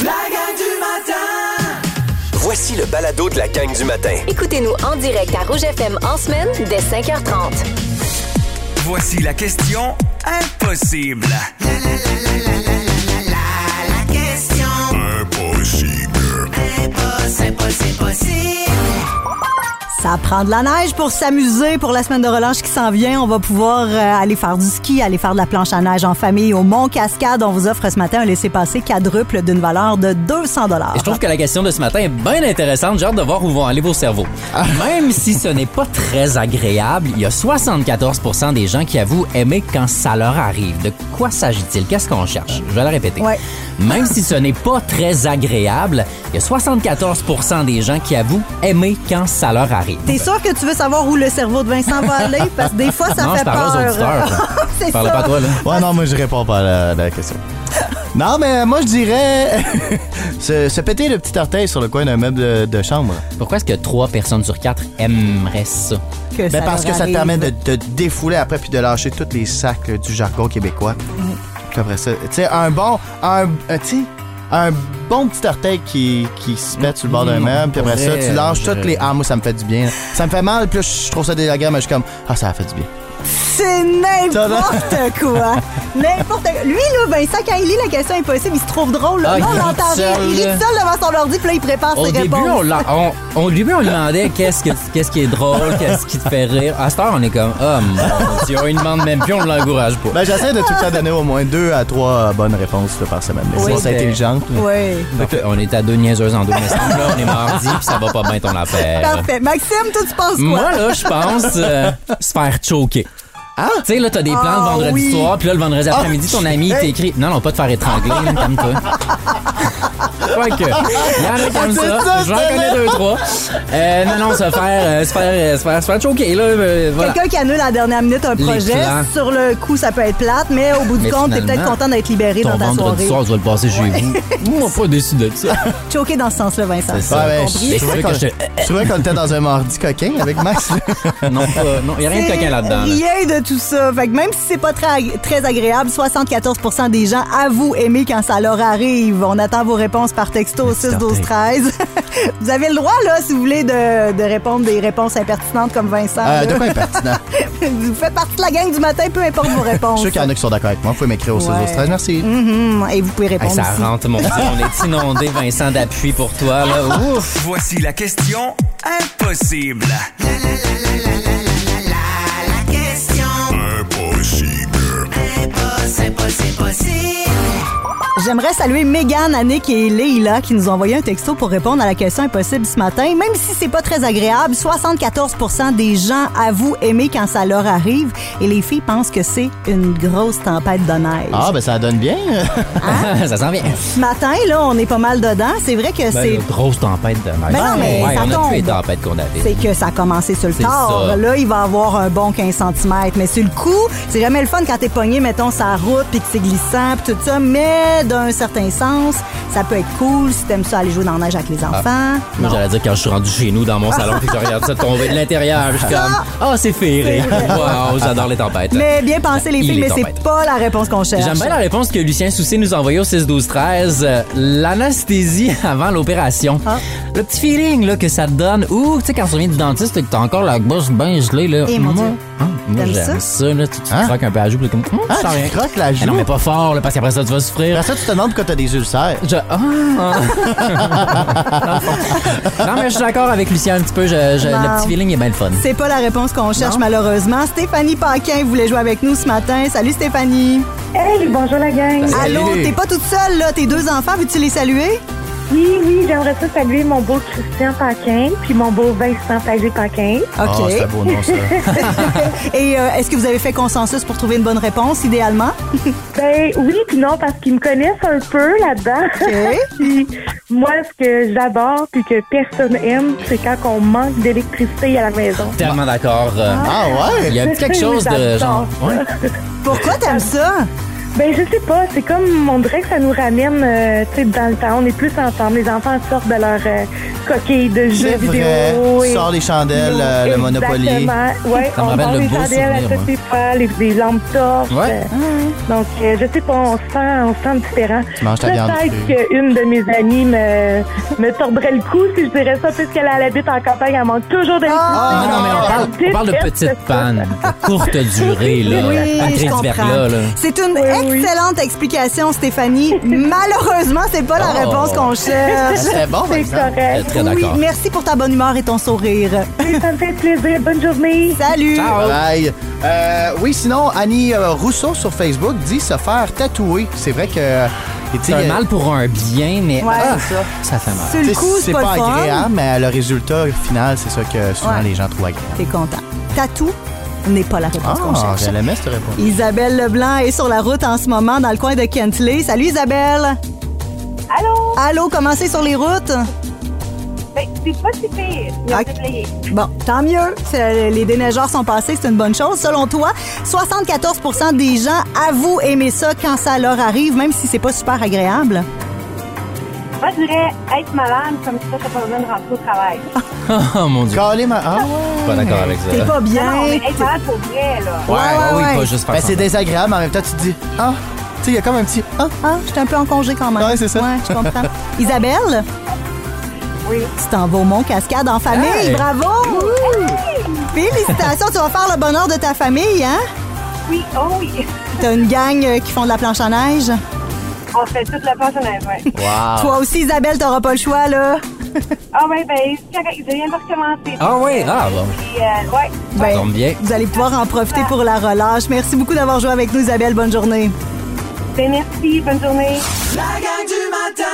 La gang du matin! Voici le balado de la gang du matin. Écoutez-nous en direct à Rouge FM en semaine dès 5h30. Voici la question impossible. La question Impossible. impossible. Ça prend de la neige pour s'amuser pour la semaine de relâche qui s'en vient. On va pouvoir aller faire du ski, aller faire de la planche à neige en famille au Mont-Cascade. On vous offre ce matin un laissez-passer quadruple d'une valeur de 200 $. Et je trouve que la question de ce matin est bien intéressante. J'ai hâte de voir où vont aller vos cerveaux. Même si ce n'est pas très agréable, il y a 74% des gens qui avouent aimer quand ça leur arrive. De quoi s'agit-il? Qu'est-ce qu'on cherche? Je vais la répéter. Ouais. Même si ce n'est pas très agréable, il y a 74% des gens qui avouent aimer quand ça leur arrive. T'es sûr que tu veux savoir où le cerveau de Vincent va aller? Parce que des fois, ça Non, fait je parlais aux peur. auditeurs. C'est Je parlais ça. pas à toi, là. Ouais, non, moi, je réponds pas à la question. Non, mais moi, je dirais se péter le petit orteil sur le coin d'un meuble de chambre. Pourquoi est-ce que 3 personnes sur 4 aimeraient ça? Que Ben, parce leur que ça te arrive. permet de te défouler après puis de lâcher tous les sacs du jargon québécois. Puis après ça, tu sais, un bon petit orteil qui se pète sur le bord d'un meuble, puis après ça, tu lâches toutes les... Ah, moi, ça me fait du bien. Ça me fait mal, puis là, je trouve ça désagréable, mais je suis comme... Ah, ça a fait du bien. C'est n'importe quoi. N'importe quoi. Lui, là, Vincent, quand il lit la question impossible, il se trouve drôle. Là. Ah, Non, il on rit l'entend seul, rire. Il rit là. seul devant son ordi, puis là, il prépare Au ses début, réponses. on lui demandait qu'est-ce qui est drôle, qu'est-ce qui te fait rire. À cette heure, on est comme, oh mon Dieu, il demande même plus, on ne l'encourage pas. Ben, j'essaie de tout le temps donner au moins 2 à 3 bonnes réponses là, par semaine. Mais Oui. c'est intelligente. là. Oui. Parfait, on est à 2 niaiseuses en 2 mais là, on est mardi, puis ça va pas bien ton affaire. Parfait. Maxime, toi, tu penses quoi? Moi, là, je pense se faire choquer. Ah? Tu sais, là, t'as des plans le vendredi oui. soir, puis là, le vendredi après-midi, ton ami il t'écrit. Non, pas de faire étrangler, là, calme-toi. Quoique, il y en a qui aiment ça. J'en connais 2-3. Non, se faire choquer, là. Voilà. Quelqu'un qui annule à la dernière minute un Les projet, plans. sur le coup, ça peut être plate, mais au bout du Mais compte, t'es finalement, peut-être content d'être libéré Ton dans ta vendredi soirée. soir, tu vas le passer chez vous. Moi, pas déçu de ça. Choqué dans ce sens-là, Vincent. C'est ça. Ouais, ben, Compris? je trouvais que je je trouvais qu'on était dans un mardi coquin avec Max. Non, il n'y a rien de coquin là-dedans. là. Rien de tout ça. Fait que même si c'est pas très agréable, 74% des gens avouent aimer quand ça leur arrive. On attend vos réponses par texto au 6 12 13. Vous avez le droit, là, si vous voulez, de répondre des réponses impertinentes comme Vincent. là. De quoi impertinent? Vous faites partie de la gang du matin, peu importe vos Je réponses. suis sûr qu'il y en a qui sont d'accord avec moi. Vous pouvez m'écrire au 6 Ouais. 12 13. Merci. Et vous pouvez Hey, répondre ça aussi. rentre, mon Dieu. On est inondé, Vincent, d'appui pour toi. Là. Ouf. Voici la question impossible. La question Impossible. impossible. J'aimerais saluer Mégane, Annick et Leïla qui nous ont envoyé un texto pour répondre à la question impossible ce matin. Même si c'est pas très agréable, 74% des gens avouent aimer quand ça leur arrive et les filles pensent que c'est une grosse tempête de neige. Ah, ben ça donne bien. Ça s'en vient. Ce matin, là, on est pas mal dedans. C'est vrai que c'est... Une grosse tempête de neige. Ben non, mais ouais, ça on a tombe. plus les tempêtes qu'on avait. C'est que ça a commencé sur le C'est tard. ça. Là, il va avoir un bon 15 cm. Mais sur le coup, c'est jamais le fun quand t'es pogné, mettons, sur la route, puis que c'est glissant, puis tout ça. Mais d'un certain sens, ça peut être cool si t'aimes ça aller jouer dans la neige avec les enfants. Moi, j'allais dire quand je suis rendu chez nous dans mon salon puis que je regarde ça tomber de l'intérieur, je suis comme ah, c'est féerique. Wow, j'adore les tempêtes. Mais bien pensé, les filles, Les mais c'est tempêtes. pas la réponse qu'on cherche. J'aime bien la réponse que Lucien Soucy nous a envoyée au 6-12-13. L'anesthésie avant l'opération. Ah. Le petit feeling là, que ça te donne. Ou, tu sais, quand tu reviens du dentiste et que t'as encore la bouche bien gelée. Là. Eh, mon Dieu. Moi, T'aimes j'aime ça? ça. Là, tu te croques un peu à la joue. Puis là, comme, Ah, je sens rien. tu croques la joue? Eh non, mais pas fort, là, parce qu'après ça, tu vas souffrir. Après ça, tu te demandes pourquoi t'as des ulcères. Non, mais je suis d'accord avec Lucien un petit peu. Non. Le petit feeling est bien le fun. C'est pas la réponse qu'on cherche, malheureusement. Stéphanie Paquin voulait jouer avec nous ce matin. Salut, Stéphanie. Hey, bonjour la gang. Salut. Allô, t'es pas toute seule, là. Tes 2 enfants, veux-tu les saluer? Oui, j'aimerais ça saluer mon beau Christian Paquin puis mon beau Vincent Pagé-Paquin. Ah, OK. c'est un beau nom, ça. Et est-ce que vous avez fait consensus pour trouver une bonne réponse, idéalement? Ben oui puis non, parce qu'ils me connaissent un peu là-dedans. OK. Puis moi, ce que j'adore puis que personne aime, c'est quand on manque d'électricité à la maison. Tellement d'accord. Ah ouais? Il y a quelque chose de genre. Ouais. Pourquoi t'aimes ça? Ben, je sais pas. C'est comme, on dirait que ça nous ramène, tu sais, dans le temps. On est plus ensemble. Les enfants sortent de leur coquille de jeux C'est vidéo. vrai. et- Sors les chandelles, le Monopoly. Exactement. Ouais, Ça me on rappelle vend le les beau chandelles à souvenir, toutes les fois, les lampes torches. Ouais. Donc, je sais pas, on se sent différent. Tu manges ta viande Peut-être crue. qu'une de mes amies me tordrait le cou si je dirais ça, puisqu'elle habite en campagne, elle manque toujours d'électricité. Ah, non, mais on parle de petites pannes, de courte durée, là. Oui, Pas de je crise comprends. d'hiver, là. C'est une oui. excellente explication, Stéphanie. Malheureusement, c'est pas la Oh. réponse qu'on cherche. C'est bon, par C'est exemple. correct. Très Oui, d'accord. merci pour ta bonne humeur et ton sourire. Ça me fait plaisir. Bonne journée. Salut! Ciao. Bye. Oui, sinon, Annie Rousseau sur Facebook dit se faire tatouer. C'est vrai que... et tu sais, C'est un mal pour un bien, mais Ouais. ça fait mal. Sur tu le sais, coup, c'est pas pas le fun. agréable, mais le résultat final, c'est ça que souvent Ouais. les gens trouvent agréable. T'es content. Tatou n'est pas la réponse qu'on Ah, cherche. je l'aimais, cette réponse. Isabelle Leblanc est sur la route en ce moment dans le coin de Kentley. Salut Isabelle! Allô? Allô, comment c'est sur les routes? Ben, c'est pas si pire. Ils ont Ok. déblayé. Bon, tant mieux. Les déneigeurs sont passés, c'est une bonne chose. Selon toi, 74% des gens avouent aimer ça quand ça leur arrive, même si c'est pas super agréable. Moi, je dirais être malade, comme ça, t'as pas besoin de rentrer au travail. Oh mon Dieu. Calé, ah, Je suis pas d'accord avec ça. T'es pas bien. Non, mais être malade pour vrai, là. Oui, ouais. pas juste faire Ben, ça. c'est désagréable, mais en même temps, tu te dis, ah, tu sais, il y a comme un petit, ah. Ah, je suis un peu en congé quand même. Ouais, c'est ça. Ouais, je comprends. Isabelle? Oui. Tu t'en vas au Mont-Cascade en famille, Hey! bravo! Félicitations, tu vas faire le bonheur de ta famille, hein? Oui, oh oui. T'as une gang qui font de la planche à neige. On fait toute la planche à neige, ouais. Wow. Toi aussi, Isabelle, t'auras pas le choix, là. Ah, ouais, ben, c'est correct. Je viens de recommencer. Ah oui, ah bon. Puis, ouais. Ça Ben, tombe bien. vous allez pouvoir en profiter pour la relâche. Merci beaucoup d'avoir joué avec nous, Isabelle. Bonne journée. Ben, merci. Bonne journée. La gang du matin.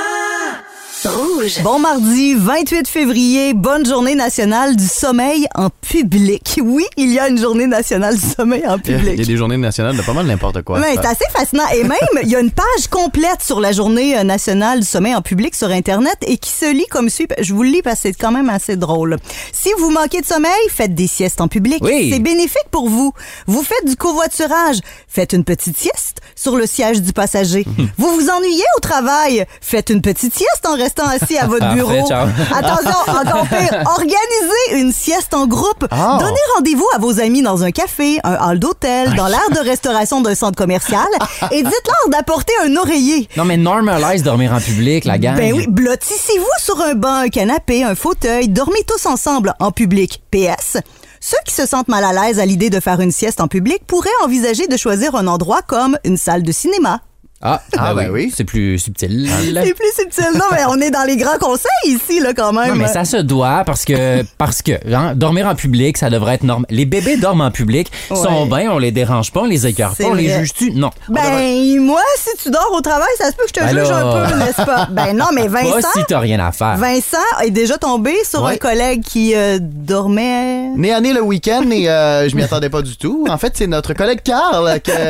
Rouge. Bon mardi, 28 février, bonne journée nationale du sommeil en public. Oui, il y a une journée nationale du sommeil en Il y a public. des journées nationales de pas mal n'importe quoi. Ouais, c'est assez fascinant. Et même, il y a une page complète sur la journée nationale du sommeil en public sur Internet et qui se lit comme suit. Je vous le lis parce que c'est quand même assez drôle. Si vous manquez de sommeil, faites des siestes en public. Oui. C'est bénéfique pour vous. Vous faites du covoiturage. Faites une petite sieste sur le siège du passager. Vous vous ennuyez au travail. Faites une petite sieste en restant assis à votre Parfait, bureau. ciao. Attention, encore pire, organisez une sieste en groupe. Oh. Donnez rendez-vous à vos amis dans un café, un hall d'hôtel, dans l'aire de restauration d'un centre commercial et dites-leur d'apporter un oreiller. Non, mais normalise dormir en public, la gang. Ben oui, blottissez-vous sur un banc, un canapé, un fauteuil, dormez tous ensemble en public. PS, ceux qui se sentent mal à l'aise à l'idée de faire une sieste en public pourraient envisager de choisir un endroit comme une salle de cinéma. Ah, ben oui. C'est plus subtil. C'est plus subtil. Non, mais on est dans les grands conseils ici, là, quand même. Non, mais ça se doit parce que hein, dormir en public, ça devrait être normal. Les bébés dorment en public, sont bien, on les dérange pas, on les écœure C'est pas, on les vrai. juge-tu? Non. Ben, moi, si tu dors au travail, ça se peut que je te Ben juge là. un peu, n'est-ce pas? Ben non, mais Pas Vincent... si t'as rien à faire. Vincent est déjà tombé sur Ouais. un collègue qui dormait... Né à né le week-end et je m'y attendais pas du tout. En fait, c'est notre collègue Carl que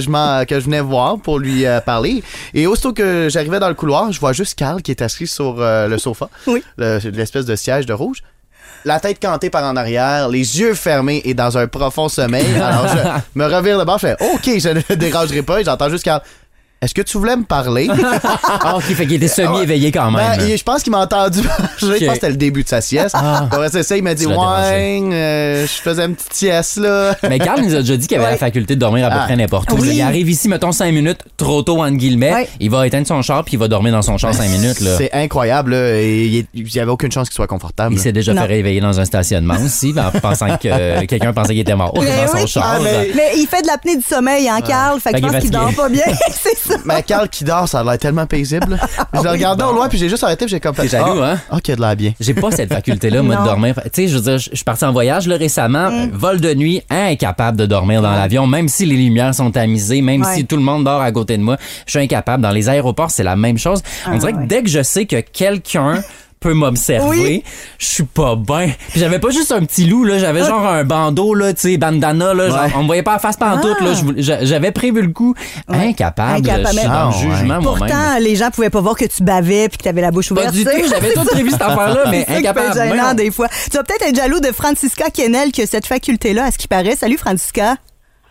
je venais voir pour lui parler. Et aussitôt que j'arrivais dans le couloir, je vois juste Carl qui est assis sur le sofa, Oui. l'espèce de siège de rouge. La tête cantée par en arrière, les yeux fermés et dans un profond sommeil. Alors je me revire de bord, je fais OK, je ne dérangerai pas et j'entends juste Carl. Est-ce que tu voulais me parler? Ah, OK, fait qu'il était semi-éveillé quand même. Ben, je pense qu'il m'a entendu parler. Je pense que c'était le début de sa sieste. Après ça, il m'a dit Tu l'as ouais, je faisais une petite sieste là. Mais Carl nous a déjà dit qu'il avait la faculté de dormir à peu près n'importe où. Oui. Il arrive ici, mettons 5 minutes, trop tôt, entre guillemets. Ouais. Il va éteindre son char puis il va dormir dans son char 5 minutes. Là. C'est incroyable là, et il y avait aucune chance qu'il soit confortable. Il s'est déjà Non. fait réveiller dans un stationnement aussi, en pensant que quelqu'un pensait qu'il était mort dans son oui. char. Mais il fait de l'apnée du sommeil, hein, Carl? Fait que Fait je pense qu'il qu'il est dort fatigué. pas bien. C'est ça. Mais Carl qui dort, ça a l'air tellement paisible. Je le regardais au loin puis j'ai juste arrêté puis j'ai comme fait. T'es jaloux, hein? OK, de l'air bien. J'ai pas cette faculté-là, moi, de Non. dormir. Tu sais, je veux dire, je suis parti en voyage là, récemment, vol de nuit, incapable de dormir dans l'avion, même si les lumières sont tamisées, même Ouais. si tout le monde dort à côté de moi, je suis incapable. Dans les aéroports, c'est la même chose. On dirait ouais. que dès que je sais que quelqu'un peut m'observer, Oui. je suis pas bien. Puis j'avais pas juste un petit loup, là, j'avais genre un bandeau, là, tu sais, bandana, là, genre, Ouais. on me voyait pas en face pantoute, là, j'avais prévu le coup. Incapable, Incapable. je suis dans le Ah, jugement moi-même. Pourtant, les gens pouvaient pas voir que tu bavais puis que t'avais la bouche Pas ouverte. du tout, tu sais. j'avais tout prévu cette affaire-là, mais C'est ça qui peut être incapable. gênant Voyons. des fois. Tu vas peut-être être jaloux de Francisca Kennel qui a cette faculté-là, à ce qui paraît. Salut, Francisca.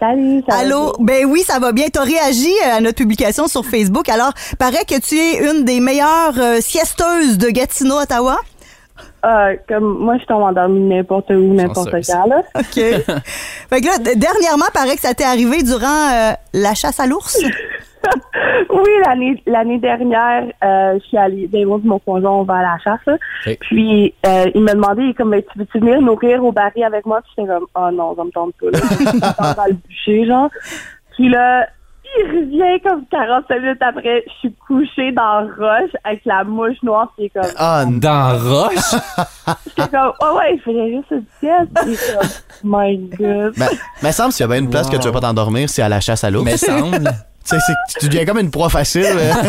Salut, ça va Allô? Ben oui, ça va bien. T'as réagi à notre publication sur Facebook. Alors, paraît que tu es une des meilleures siesteuses de Gatineau, Ottawa. Comme moi, je tombe endormie n'importe où, n'importe quand, là. OK. Fait que là, dernièrement, paraît que ça t'est arrivé durant la chasse à l'ours. Oui, l'année dernière, je suis allée, moi et mon conjoint, on va à la chasse, là. Okay. Puis, il m'a demandé, comme, tu veux-tu venir nourrir au baril avec moi? Puis j'étais comme, oh non, ça me tente pas, là. Je dans le bûcher, genre. Puis là, il revient comme 40 minutes après, je suis couchée dans la roche avec la mouche noire qui est comme... Ah, Dans Roche? J'étais comme, oh ouais, il faisait juste une sieste. Puis comme, my God. mais semble s'il y a bien une place que tu veux pas t'endormir, c'est à la chasse à l'ours. Mais semble. Tu sais, tu deviens comme une proie facile.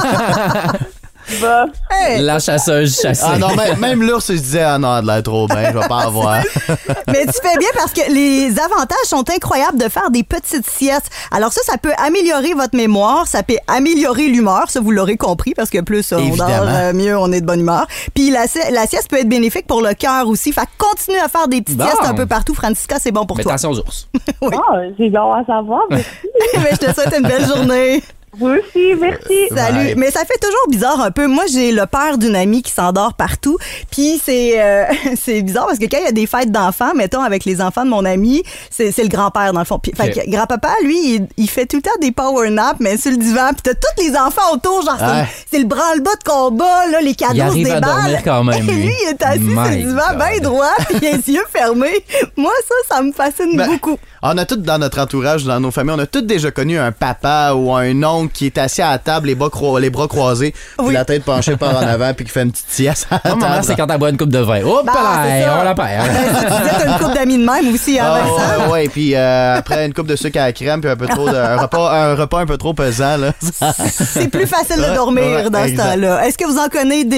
Bah. Hey! La chasseuse chassée. Ah non, même l'ours, il se disait, ah non, elle a l'air trop bien, je vais pas avoir. Mais tu fais bien parce que les avantages sont incroyables de faire des petites siestes. Alors ça peut améliorer votre mémoire, ça peut améliorer l'humeur, ça vous l'aurez compris parce que plus on dort, mieux on est de bonne humeur. Puis la sieste peut être bénéfique pour le cœur aussi. Fait que continue à faire des petites siestes un peu partout. Francisca, c'est bon pour toi. Attention aux ours. Oui. Ah, c'est bon à savoir, merci. Mais je te souhaite une belle journée. Vous aussi, merci. Salut. Ouais. Mais ça fait toujours bizarre un peu. Moi, j'ai le père d'une amie qui s'endort partout. Puis c'est bizarre parce que quand il y a des fêtes d'enfants, mettons avec les enfants de mon ami, c'est le grand-père dans le fond. Puis, fait que grand-papa, lui, il fait tout le temps des power naps, mais sur le divan. Puis t'as tous les enfants autour, genre c'est le branle-bas de combat, là, les cadeaux se arrive à déballent. dormir quand même, Et lui, il est assis sur le divan, bien droit, puis les yeux fermés. Moi, ça me fascine beaucoup. On a tous dans notre entourage, dans nos familles, on a tous déjà connu un papa ou un oncle qui est assis à la table, les bras croisés, puis la tête penchée par en avant, puis qui fait une petite sieste à la Moi, ma mère, table. c'est quand elle boit une coupe de vin. Hop là, on la perd. Tu disais t'as une couple d'amis de même aussi, hein, Vincent? Ouais, puis après une coupe de sucre à la crème, puis un peu trop un repas un peu trop pesant, là. C'est plus facile de dormir dans ce temps-là. Est-ce que vous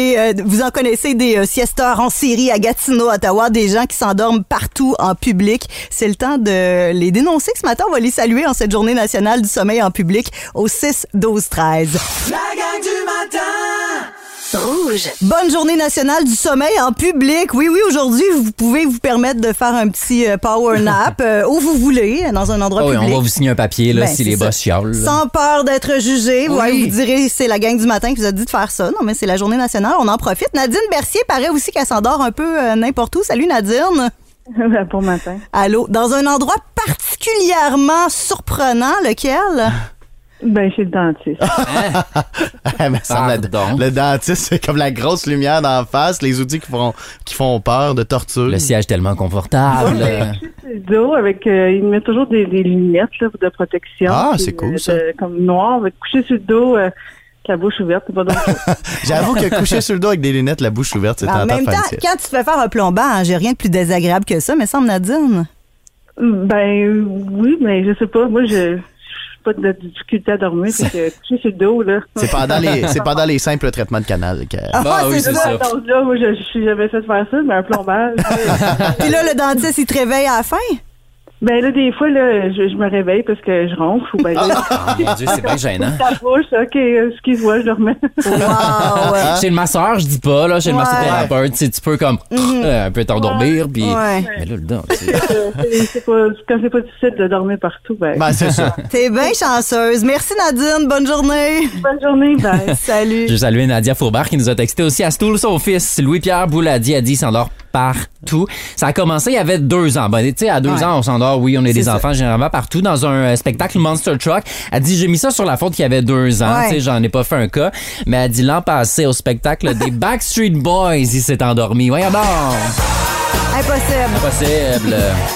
en connaissez des siesteurs en série à Gatineau, Ottawa, des gens qui s'endorment partout en public? C'est le temps de les dénoncer ce matin. On va les saluer en cette journée nationale du sommeil en public au 6-12-13. La gang du matin. Rouge. Bonne journée nationale du sommeil en public. Oui, aujourd'hui, vous pouvez vous permettre de faire un petit power nap où vous voulez, dans un endroit public. On va vous signer un papier là, si les boss chiolent. Sans peur d'être jugé. Oui. Ouais, vous direz, c'est la gang du matin qui vous a dit de faire ça. Non, mais c'est la journée nationale, on en profite. Nadine Bercier paraît aussi qu'elle s'endort un peu n'importe où. Salut Nadine. Bon matin. Allô, dans un endroit particulièrement surprenant, lequel? Ben, chez le dentiste. Mais le dentiste, c'est comme la grosse lumière d'en face, les outils qui font peur de torture. Le siège tellement confortable. Coucher sur le dos avec, il met toujours des lunettes là, de protection. Ah, c'est cool ça. Comme noir, avec coucher sur le dos. La bouche ouverte, c'est pas donc. J'avoue que coucher sur le dos avec des lunettes, la bouche ouverte, c'est En même temps, quand tu te fais faire un plombant, j'ai rien de plus désagréable que ça, mais semble Nadine. Ben oui, mais je sais pas. Moi, je pas de difficulté à dormir, c'est que coucher sur le dos, là. C'est pendant les simples traitements de canal. Oui, c'est ça. Donc là, moi, je suis jamais fait faire ça, mais un plombage. Puis là, le dentiste, il te réveille à la fin? Ben là, des fois, là, je me réveille parce que je ronfle. Ou ben là, Mon Dieu, c'est bien gênant. ta bouche, OK, excuse-moi, je le remets. Wow! Chez le masseur, je dis pas, là, chez le massothérapeute, tu peux comme un peu t'endormir, puis... Ouais. Mais là, le dent, Quand c'est pas difficile de dormir partout, ben c'est ça. T'es bien chanceuse. Merci Nadine, bonne journée. Bonne journée, bye. Salut. Je salue Nadia Fourbard qui nous a texté aussi à Stoul, son fils. Louis-Pierre Bouladi a dit il s'endort partout. Ça a commencé il y avait 2 ans. Ben, tu sais, à 2 ans, on s'endort, oui, on est des enfants généralement partout dans un spectacle Monster Truck. Elle dit j'ai mis ça sur la faute qu'il y avait 2 ans. Tu sais, j'en ai pas fait un cas. Mais elle dit l'an passé au spectacle des Backstreet Boys, il s'est endormi. Voyons donc. Impossible.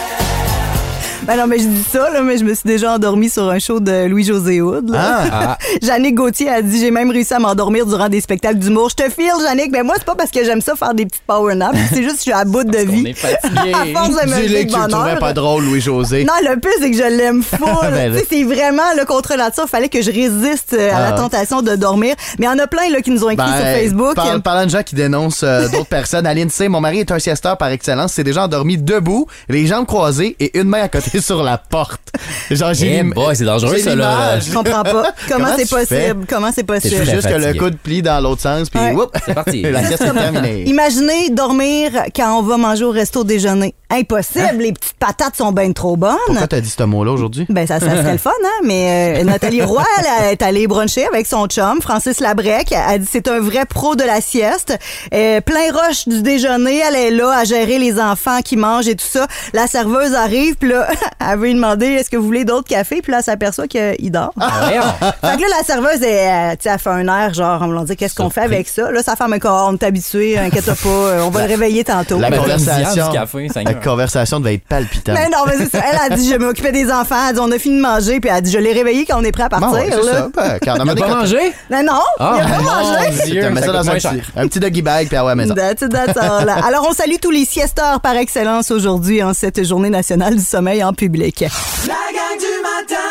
Ben non, mais je dis ça, là, mais je me suis déjà endormie sur un show de Louis-José Hood. Là. Jannick Gauthier a dit j'ai même réussi à m'endormir durant des spectacles d'humour. Je te file, Jannick, mais moi, c'est pas parce que j'aime ça faire des petites power naps. C'est juste que je suis à bout de vie. On est fatigué. À force de me lever de Tu le trouvais bonheur. pas drôle, Louis-José. Non, le plus, c'est que je l'aime full. Ben, Tu sais, c'est vraiment le contre nature. Fallait que je résiste à la tentation de dormir. Mais il y en a plein là, qui nous ont écrit sur Facebook. Parlant de gens qui dénoncent d'autres personnes, Aline C, mon mari est un siesteur par excellence, s'est déjà endormi debout, les jambes croisées et une main à côté monter sur la porte. Genre, c'est dangereux, j'ai ça, là. l'image. Je comprends pas. Comment c'est tu fais? possible? Comment c'est C'est possible? très Juste que le fatigué. coude plie dans l'autre sens, puis Ouais. whoop, C'est parti. la sieste est terminée. Imaginez dormir quand on va manger au resto déjeuner. Impossible, les petites patates sont bien trop bonnes. Pourquoi t'as dit ce mot-là aujourd'hui? Ben ça serait le fun, hein? Mais Nathalie Roy, elle est allée bruncher avec son chum, Francis Labrec. Elle dit c'est un vrai pro de la sieste. Plein rush du déjeuner, elle est là à gérer les enfants qui mangent et tout ça. La serveuse arrive, puis là, elle veut lui demander est-ce que vous voulez d'autres cafés? Puis là, elle s'aperçoit qu'il dort. Voyons. Fait que là, la serveuse, elle fait un air genre, on me l'a dit, qu'est-ce qu'on fait avec ça? Là, sa femme est comme, on est habitué, inquiète pas, on va le réveiller tantôt. La Ben, conversation, du café, ça y la est. conversation devait être palpitante. Mais non, mais c'est ça. Elle a dit, je m'occupais des enfants. Elle a dit, on a fini de manger. Puis elle a dit, je l'ai réveillé quand on est prêt à partir. Bon, ouais, c'est là. ça. Ben, quand on a T'as pas mangé? Mais non, Ah, il a pas mon mangé. Dieu, Tu mets ça coûte dans moins cher. un petit doggy bag, puis à la maison. That's all. Alors, on salue tous les siesteurs par excellence aujourd'hui en cette journée nationale du sommeil en public. La gang du matin.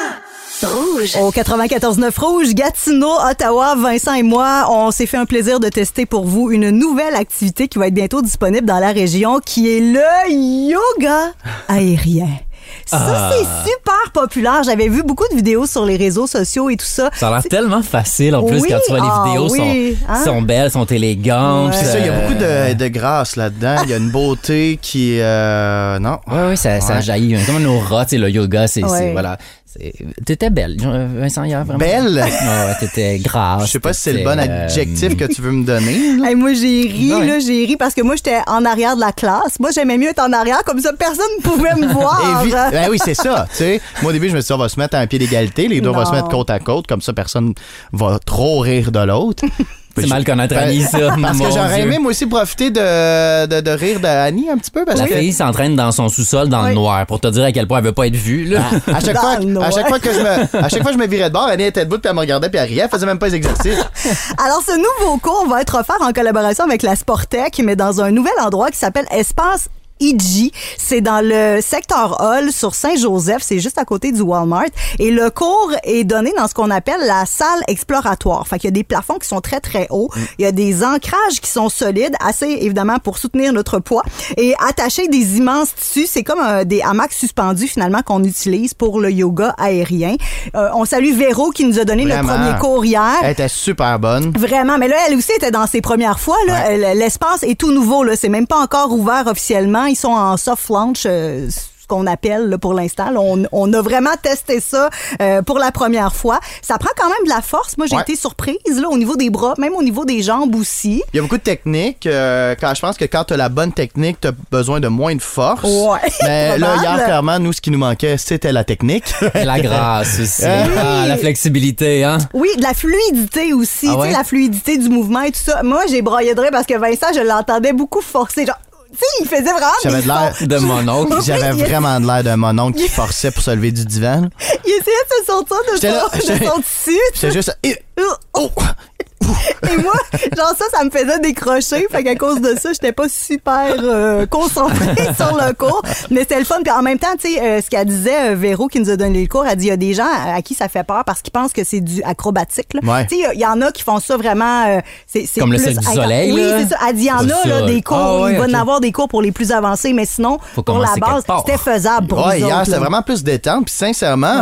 Rouge. Au 94.9 Rouge, Gatineau, Ottawa, Vincent et moi, on s'est fait un plaisir de tester pour vous une nouvelle activité qui va être bientôt disponible dans la région, qui est le yoga aérien. Ça, c'est super populaire. J'avais vu beaucoup de vidéos sur les réseaux sociaux et tout ça. Ça a l'air tellement facile en plus Oui, quand tu vois les vidéos oui, hein? sont belles, sont élégantes. Ouais. C'est ça, il y a beaucoup de grâce là-dedans. Il y a une beauté qui... non. Oui, ça jaillit. Comme un aura, tu sais, le yoga, Ouais. voilà. T'étais belle, Vincent, hier, vraiment. Belle? Ouais, t'étais grasse. Je sais pas si c'est le t'étais, bon adjectif que tu veux me donner. là. Hey, moi, j'ai ri, Ouais. là, j'ai ri parce que moi, j'étais en arrière de la classe. Moi, j'aimais mieux être en arrière, comme ça, personne ne pouvait me voir. Ben oui, c'est ça. Tu sais, moi, au début, je me suis dit, on va se mettre à un pied d'égalité. Les deux, on va Non. se mettre côte à côte. Comme ça, personne va trop rire de l'autre. C'est mal connaître Annie, ça. Parce mon que j'aurais Dieu. aimé, moi aussi, profiter de rire d'Annie un petit peu. Parce La que fille s'entraîne dans son sous-sol dans Oui. le noir pour te dire à quel point elle veut pas être vue. Là. à chaque Dans fois, le noir. à chaque fois que je me virais de bord, Annie était debout puis elle me regardait puis elle riait. Elle faisait même pas les exercices. Alors, ce nouveau cours va être offert en collaboration avec la Sportec, mais dans un nouvel endroit qui s'appelle Espace Iji. C'est dans le secteur Hall sur Saint-Joseph. C'est juste à côté du Walmart. Et le cours est donné dans ce qu'on appelle la salle exploratoire. Fait qu'il y a des plafonds qui sont très, très hauts. Il y a des ancrages qui sont solides, assez évidemment pour soutenir notre poids. Et attacher des immenses tissus, c'est comme des hamacs suspendus finalement qu'on utilise pour le yoga aérien. On salue Véro qui nous a donné Vraiment. le premier cours hier. Elle était super bonne. Vraiment, mais là, elle aussi était dans ses premières fois. Là. L'espace est tout nouveau. Là. C'est même pas encore ouvert officiellement. Ils sont en soft launch, ce qu'on appelle là, pour l'instant. Là, on a vraiment testé ça pour la première fois. Ça prend quand même de la force. Moi, j'ai été surprise là, au niveau des bras, même au niveau des jambes aussi. Il y a beaucoup de techniques. Je pense que quand tu as la bonne technique, tu as besoin de moins de force. Ouais, Mais là, probable. hier, clairement, nous, ce qui nous manquait, c'était la technique. Et la grâce aussi. Ah, la flexibilité, hein? Oui, de la fluidité aussi. Ah Tu sais, ouais? la fluidité du mouvement et tout ça. Moi, j'ai braillé de rire parce que Vincent, je l'entendais beaucoup forcer. Genre, tu sais, il faisait vraiment J'avais des de l'air sons. De mon oncle. J'avais Oui, vraiment de l'air d'un mononcle qui forçait pour se lever du divan. là. Il essayait de se sortir J'étais là, de son tissu. J'étais juste... Oh! Et moi, genre ça me faisait décrocher. Fait qu'à cause de ça, j'étais pas super concentrée sur le cours. Mais c'était le fun. Puis en même temps, tu sais, ce qu'elle disait, Véro qui nous a donné le cours, elle dit il y a des gens à qui ça fait peur parce qu'ils pensent que c'est du acrobatique. Là. Ouais. Tu sais, il y en a qui font ça vraiment... c'est Comme le plus Cirque du Soleil, Oui, là. c'est ça. Elle dit il y en C'est a là, ça. des cours. Ah ouais, il va ok. en avoir des cours pour les plus avancés. Mais sinon, Faut pour la commencer base, quelque part. c'était faisable pour Ouais, nous hier, autres, c'était là. vraiment plus détente. Puis sincèrement,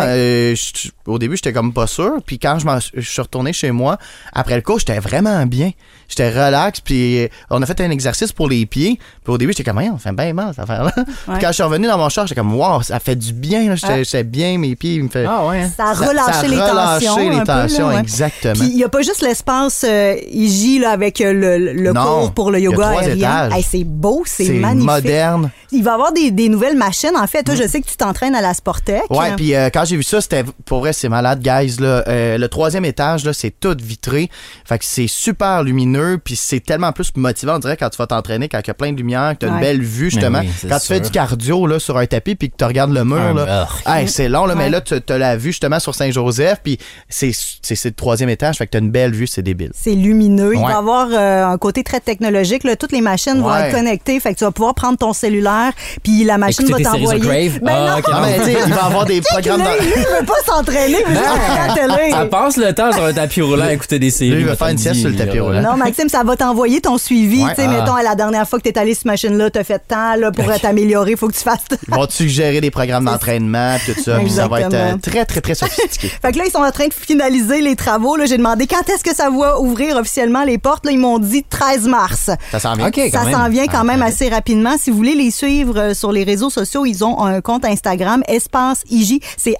au début, j'étais comme pas sûr. Puis quand je suis retourné chez moi, après le cours, j'étais vraiment bien. J'étais relax. Puis on a fait un exercice pour les pieds. Puis au début, j'étais comme, on fait bien mal, cette affaire-là. Puis quand je suis revenu dans mon char, j'étais comme, wow, ça fait du bien. Là. J'étais bien, mes pieds, ils me fait... Ah ouais. Ça a relâché les tensions. les un peu, tensions, là, ouais. exactement. Puis il n'y a pas juste l'espace IJ là, avec le Non, cours pour le il y a yoga 3 aérien. étages. Hey, c'est beau, c'est C'est magnifique. moderne. Il va y avoir des nouvelles machines. En fait, toi, je sais que tu t'entraînes à la Sportec. Ouais, puis quand j'ai vu ça, c'était pour vrai, c'est malade, guys. Là. Le 3e étage, là, c'est tout vitré. Fait que c'est super lumineux, puis c'est tellement plus motivant, on dirait, quand tu vas t'entraîner, quand il y a plein de lumière, que tu as une Ouais. belle vue, justement. Mais oui, c'est quand tu fais sûr. du cardio là, sur un tapis, puis que tu regardes le mur, là, hey, c'est long, là, mais là, tu as la vue justement sur Saint-Joseph, puis c'est le 3e étage, fait que tu as une belle vue, c'est débile. C'est lumineux. Il Ouais. va y avoir un côté très technologique. Là. Toutes les machines vont Ouais. être connectées. fait que tu vas pouvoir prendre ton cellulaire, puis la machine Écouter va tes séries t'envoyer. sur Crave. Ben non, OK. Non, mais tu sais, il va avoir des programmes lui, il veut pas s'entraîner, il veut juste regarder la télé. Ça passe le temps sur un tapis roulant à écouter des séries. Lui, il va faire une sieste sur le tapis roulant. Non, Maxime, ça va t'envoyer ton suivi. Ouais. Tu sais, mettons, à la dernière fois que t'es allé sur cette machine-là, t'as fait tant, là, pour t'améliorer, faut que tu fasses. Ils vont te suggérer des programmes d'entraînement, tout ça, puis ça va être Exactement. très, très, très sophistiqué. Fait que là, ils sont en train de finaliser les travaux. Là, j'ai demandé quand est-ce que ça va ouvrir officiellement les portes. Là, ils m'ont dit 13 mars. Ça s'en vient. OK, quand Ça même. s'en vient quand même assez rapidement. Si vous voulez les suivre sur les réseaux sociaux, ils ont un compte Instagram, Espace IJ. C'est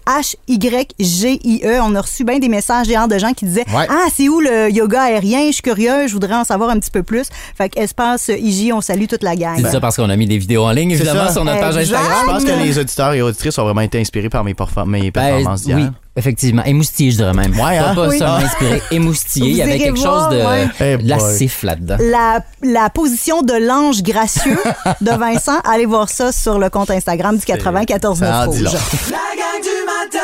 HYGIE. On a reçu bien des messages hier de gens qui disaient Ouais. Ah, c'est où le yoga aérien? Je suis curieux, je voudrais en savoir un petit peu plus. Fait que Espace IJ, on salue toute la gang. Tu dis ça parce qu'on a mis des vidéos en ligne, évidemment, ça. sur notre page Exact. Instagram. Je pense que les auditeurs et auditrices ont vraiment été inspirés par mes performances d'hier. Oui, effectivement. Émoustillé, je dirais même. Ouais, hein? Pas Oui. seulement inspiré, émoustillé. Il y Vous avait irez quelque voir, chose de ouais. Eh boy. lascif là-dedans. La position de l'ange gracieux de Vincent, allez voir ça sur le compte Instagram du 94 Ça en 9 dit Rouge. long. La gang du matin.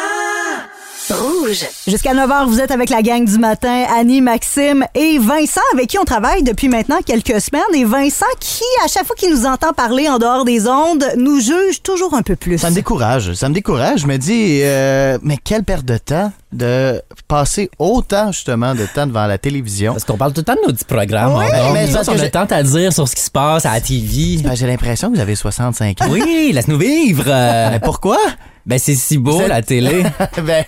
Rouge. Jusqu'à 9h, vous êtes avec la gang du matin, Annie, Maxime et Vincent, avec qui on travaille depuis maintenant quelques semaines. Et Vincent, qui, à chaque fois qu'il nous entend parler en dehors des ondes, nous juge toujours un peu plus. Ça me décourage. Je me dis, mais quelle perte de temps de passer autant, justement, de temps devant la télévision. Parce qu'on parle tout le temps de nos petits programmes. Oui, mais mais parce on que a j'ai- tant à dire sur ce qui se passe à la TV. Ben, j'ai l'impression que vous avez 65 ans. Oui, laisse-nous vivre. Mais pourquoi? Ben, c'est si beau, Vous êtes- la télé. Ben,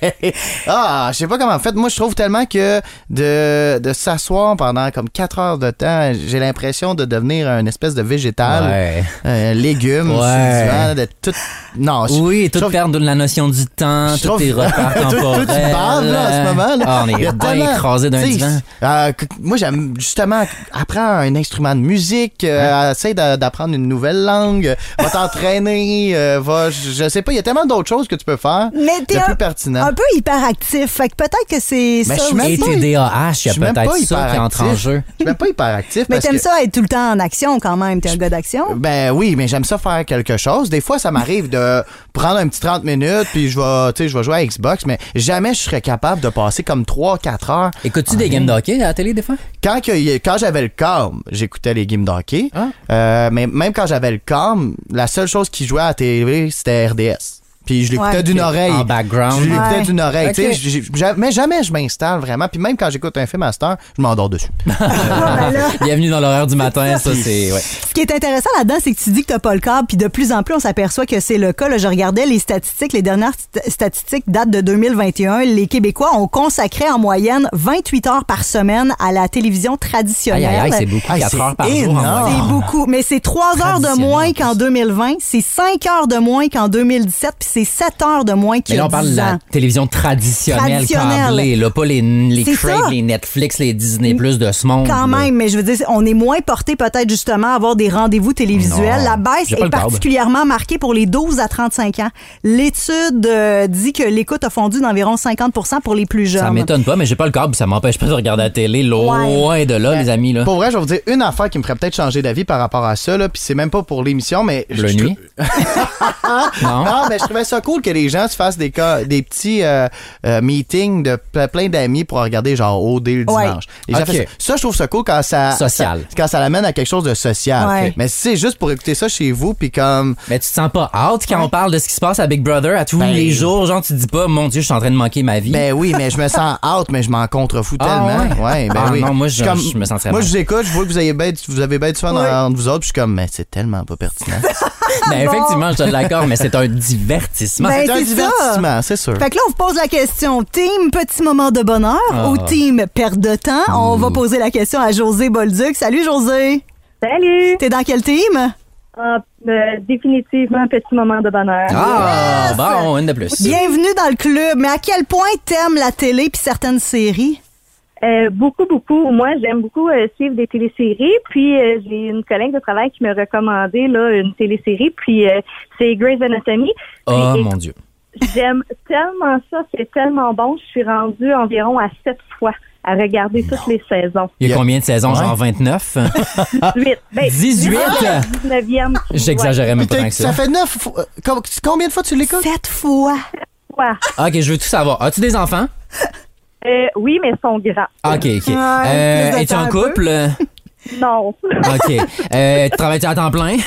je sais pas comment en fait. Moi, je trouve tellement que de s'asseoir pendant comme 4 heures de temps, j'ai l'impression de devenir un espèce de végétal, Ouais. légumes, sur Ouais. le divan, de tout. Non, Oui, je tout trouve- perdre la notion du temps, je tous trouve- tes repères Toi, temporels. tu baves, là, en ce moment, là. Ah, on Il y est a bien tellement- écrasé d'un tu sais, divan. moi, j'aime justement apprendre un instrument de musique, essaye d'apprendre une nouvelle langue, va t'entraîner, je sais pas, il y a tellement d'autres choses que tu peux faire Mais t'es de plus pertinent. un peu hyperactif. Fait que peut-être que c'est Mais ça je suis même aussi. Et pas- TDAH, il y a Je suis même peut-être pas ça qui entre en hyperactif. jeu. Je suis même pas hyperactif. Mais parce t'aimes que- ça être tout le temps en action quand même. T'es un gars d'action. Ben oui, mais j'aime ça faire quelque chose. Des fois, ça m'arrive de prendre un petit 30 minutes, puis je vais jouer à Xbox, mais jamais je serais capable de passer comme 3-4 heures. Écoutes-tu des games de hockey à la télé des fois? Quand j'avais le câble, j'écoutais les games de hockey. Ah. Mais même quand j'avais le câble, la seule chose qui jouait à la télé, c'était RDS. Puis je l'écoutais Ouais. d'une oreille. En background. Je l'écoutais Ouais. d'une oreille. Ok. Tu sais, mais jamais je m'installe vraiment. Puis même quand j'écoute un film à cette heure, je m'endors dessus. Bienvenue dans l'horaire du matin, ça c'est... Ouais. Ce qui est intéressant là-dedans, c'est que tu dis que t'as pas le câble, puis de plus en plus, on s'aperçoit que c'est le cas. Là, je regardais les statistiques, les dernières statistiques datent de 2021. Les Québécois ont consacré en moyenne 28 heures par semaine à la télévision traditionnelle. Aïe, c'est beaucoup, Aïe, 4 c'est heures par jour. en énorme. moyenne. C'est beaucoup, mais c'est 3 heures de Traditionnel, moins en qu'en plus. 2020, c'est 5 heures de moins qu'en 2017, puis c'est 7 heures de moins qu'il Mais y là, a on parle 10 de la ans. télévision traditionnelle, Traditionnelle. câblée, là, pas les C'est Crave, ça. les Netflix, les Disney+, de ce monde. Quand là. même, mais je veux dire, on est moins porté peut-être justement à avoir des rendez-vous télévisuels. Non, La baisse j'ai pas est le câble. particulièrement marquée pour les 12 à 35 ans. L'étude dit que l'écoute a fondu d'environ 50% pour les plus jeunes. Ça m'étonne pas, mais j'ai pas le câble, ça m'empêche pas de regarder la télé, loin de là, les amis. Là. Pour vrai, je vais vous dire une affaire qui me ferait peut-être changer d'avis par rapport à ça, là, puis c'est même pas pour l'émission, mais... Le nuit? Non? Non, mais je trouvais ça cool que les gens se fassent des petits meetings de plein d'amis pour regarder genre OD le Ouais. dimanche. Les gens Ok. font ça, je trouve ça cool quand ça... Social. Quand ça l'amène à quelque chose de social. Ouais. Mais si c'est juste pour écouter ça chez vous, puis comme... Mais tu te sens pas out quand on parle de ce qui se passe à Big Brother à tous Ben- les jours? Genre, tu te dis pas, mon Dieu, je suis en train de manquer ma vie. Ben oui, mais je me sens out, mais je m'en contrefous Ah, tellement. ouais? Ben Ah oui. non, moi, suis je me sentirais Moi, mal. je vous écoute, je vois que vous avez bien du fun entre vous autres, puis je suis comme, mais c'est tellement pas pertinent. Ben, effectivement, je te l'accorde, mais c'est un divertissement. Ben, c'est un c'est ça. divertissement, c'est sûr. Fait que là, on vous pose la question, team petit moment de bonheur Ah. ou team perte de temps? On va poser la question à José Bolduc. Salut José! Salut! T'es dans quel team? Définitivement, petit moment de bonheur. Ah, Yes! bon, une de plus. Bienvenue dans le club. Mais à quel point t'aimes la télé puis certaines séries? Beaucoup, beaucoup. Moi, j'aime beaucoup suivre des téléséries. Puis, j'ai une collègue de travail qui m'a recommandé là, une télésérie. Puis, c'est Grey's Anatomy. Oh, Puis, mon Dieu. j'aime tellement ça. C'est tellement bon. Je suis rendue environ à 7 fois à regarder toutes les saisons. Il y a combien de saisons? Ouais. Genre 29? 18. 18? 19e. J'exagérais même pas tant Puis que ça. ça fait 9 fois. Combien de fois tu l'écoutes? 7 fois. Ouais. Ok, je veux tout savoir. As-tu des enfants? Oui, mais ils sont grands. Ok. plus de Es-tu temps en un couple? Non. OK. Tu travailles-tu à temps plein?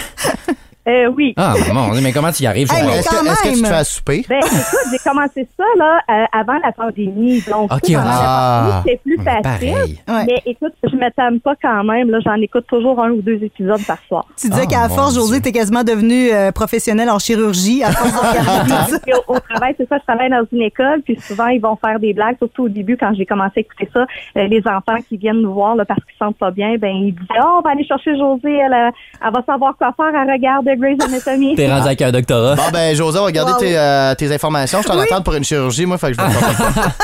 Oui. Ah, bon, mais comment tu y arrives? Hey, mais Est-ce que tu te fais à souper? Ben, écoute, j'ai commencé ça là avant la pandémie. Donc, OK, pendant la pandémie, c'était plus facile. pareil. Ouais. Mais écoute, je me tâme pas quand même. Là, j'en écoute toujours 1 ou 2 épisodes par soir. Tu disais qu'à mon force, José, Dieu. t'es quasiment devenue professionnelle en chirurgie à force de regarder tout ça. Puis au travail, c'est ça, je travaille dans une école, puis souvent, ils vont faire des blagues, surtout au début, quand j'ai commencé à écouter ça. Les enfants qui viennent nous voir là, parce qu'ils se sentent pas bien, ben ils disent « Oh, on va aller chercher José, elle va savoir quoi faire, elle regarde Grey's Anatomy. » T'es rendu avec un doctorat. Bon, ben, José, on va regarder tes informations. Je t'en attends pour une chirurgie, moi, fait que je vais pas.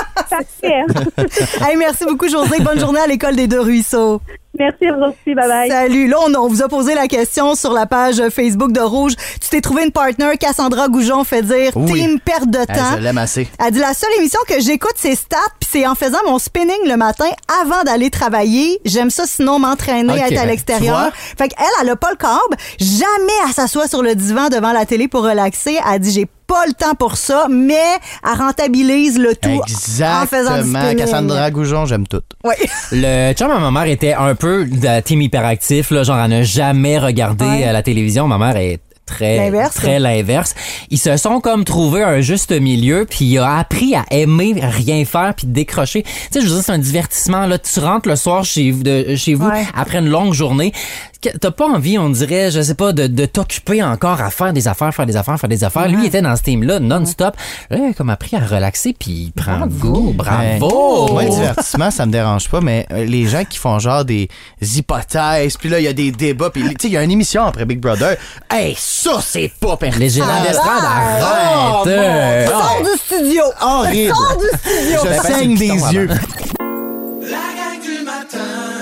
Parfait. Hey, merci beaucoup, José. Bonne journée à l'École des Deux Ruisseaux. Merci à vous aussi, bye-bye. Salut. Là, on vous a posé la question sur la page Facebook de Rouge. Tu t'es trouvé une partner, Cassandra Goujon fait dire Oui. Team perte de temps. Je l'aime assez. Elle dit la seule émission que j'écoute, c'est Stats, puis c'est en faisant mon spinning le matin avant d'aller travailler. J'aime ça, sinon m'entraîner, Ok, être à ben, l'extérieur. tu vois? Fait qu'elle, elle a pas le câble. Jamais elle s'assoit sur le divan devant la télé pour relaxer. Elle dit j'ai pas le temps pour ça, mais elle rentabilise le tout en faisant du Exactement. spinning. Cassandra Goujon, j'aime tout. Oui. Le chum à ma mère était un peu de team hyperactif, là, genre elle n'a jamais regardé Ouais. la télévision. Ma mère est L'inverse. très l'inverse. Ils se sont comme trouvé un juste milieu, puis il a appris à aimer rien faire puis décrocher. Tu sais, je veux dire, c'est un divertissement. Là, tu rentres le soir chez vous Ouais. après une longue journée. T'as pas envie, on dirait, je sais pas, de t'occuper encore à faire des affaires. Lui, il était dans ce team-là non-stop. Là, il a comme appris à relaxer, puis il prend goût. Bravo! Moi, le divertissement, ça me dérange pas, mais les gens qui font genre des hypothèses, puis là, il y a des débats, puis tu sais, il y a une émission après Big Brother. Hey, ça, c'est pas pertinent. Les gérants d'estrade, arrête! Sors du studio. Horrible. Sors du studio. Je saigne des yeux. La gang du matin.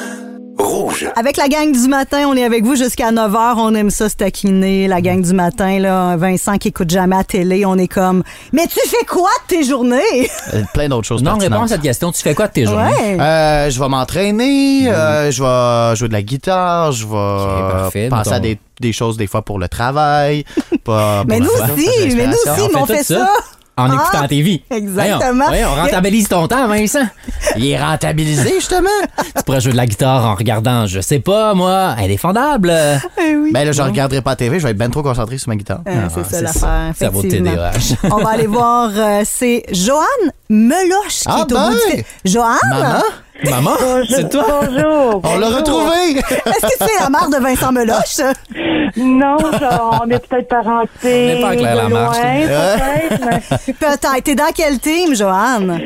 Rouge. Avec la gang du matin, on est avec vous jusqu'à 9h. On aime ça se taquiner. La gang du matin, là, Vincent qui écoute jamais à télé, on est comme « Mais tu fais quoi de tes journées? Plein d'autres choses Non, réponds à pertinentes. cette question. Tu fais quoi de tes » journées? Ouais. Je vais m'entraîner, je vais jouer de la guitare, je vais parfait. penser à des choses des fois pour le travail. Mais nous aussi, mais on fait ça. En écoutant la TV. Exactement. Voyons, on rentabilise ton temps, Vincent. Il est rentabilisé, justement. Tu pourrais jouer de la guitare en regardant, je sais pas, moi, Indéfendable. Oui. Ben là, je regarderai pas la TV, je vais être bien trop concentré sur ma guitare. C'est ça l'affaire, Cerveau de effectivement. TDAH. On va aller voir, c'est Joanne Meloche qui est au bout du fil. Joanne? Maman? Maman, c'est toi? Bonjour. On l'a retrouvé! Est-ce que tu es la mère de Vincent Meloche? Non, on est peut-être parentés. On n'est pas à Claire de Lamarche, loin, peut-être, mais Peut-être. T'es dans quel team, Joanne?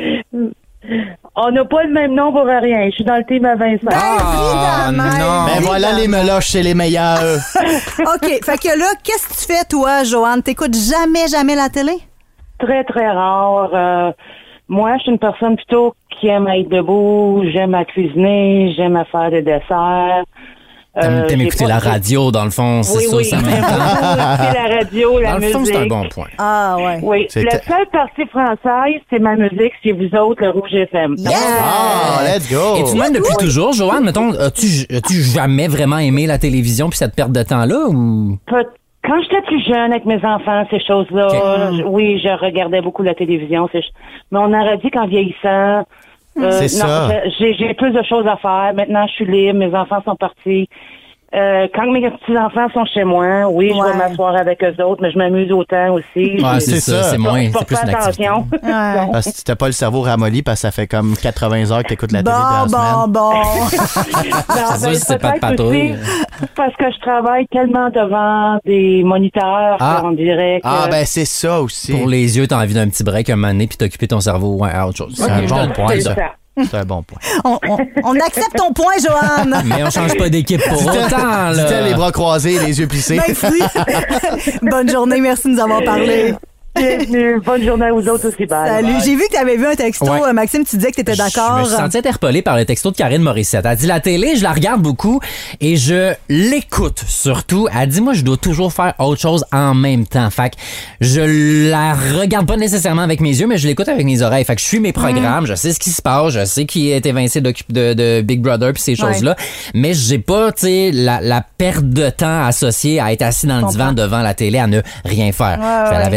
on n'a pas le même nom pour rien. Je suis dans le team à Vincent. Évidemment. non. Ben voilà, les meloches, c'est les meilleurs. OK. Fait que là, qu'est-ce que tu fais, toi, Joanne? T'écoutes jamais la télé? Très, très rare. Moi, je suis une personne plutôt qui aime être debout. J'aime à cuisiner. J'aime à faire des desserts. T'aimes j'ai écouter pas- la radio, dans le fond, c'est Oui, ça, oui. ça m'intéresse. C'est la radio, la Dans le musique. fond, c'est un bon point. Ah, ouais. Oui. C'est- La seule partie française, c'est ma musique. C'est vous autres, le Rouge FM. Ah, let's go! Et tu même depuis toujours, Joanne, mettons, as-tu jamais vraiment aimé la télévision puis cette perte de temps-là ou? Quand j'étais plus jeune avec mes enfants, ces choses-là, Ok. oui, je regardais beaucoup la télévision. Mais on aurait dit qu'en vieillissant, C'est non, ça. j'ai plus de choses à faire. Maintenant, je suis libre, mes enfants sont partis. Quand mes petits-enfants sont chez moi, oui, je Ouais. vais m'asseoir avec eux autres, mais je m'amuse autant aussi. Ah, c'est ça. c'est moins, Je c'est plus porte une activité. attention. Ouais. Parce que t'as pas le cerveau ramolli parce que ça fait comme 80 heures que t'écoutes la télé dans la semaine. Bon. Non, C'est sûr, c'est pas de peut-être patrouille. aussi parce que je travaille tellement devant des moniteurs Ah. qu'on dirait que... Ah, ben c'est ça aussi. Pour les yeux, t'as envie d'un petit break un moment donné puis t'occuper ton cerveau ouais, à autre chose. C'est un Ok, je bon donne point, point, ça. ça. C'est un bon point. On accepte ton point, Joanne. Mais on change pas d'équipe pour autant, Dis-t-elle les là. bras croisés, les yeux plissés. Merci. Bonne journée, merci de nous avoir parlé. Bienvenue. Bonne journée à vous autres aussi. Bye. Salut. J'ai vu que tu avais vu un texto, Ouais. Maxime, tu disais que tu étais Je d'accord. me suis senti interpellé par le texto de Karine Morissette. Elle dit la télé, je la regarde beaucoup et je l'écoute surtout. Elle dit moi je dois toujours faire autre chose en même temps. Fait que je la regarde pas nécessairement avec mes yeux, mais je l'écoute avec mes oreilles. Fait que je suis mes programmes, je sais ce qui se passe, je sais qui est évincé de Big Brother puis ces choses-là, mais j'ai pas tu sais la perte de temps associée à être assis dans le divan devant la télé à ne rien faire. Je fais la vaisselle, je fais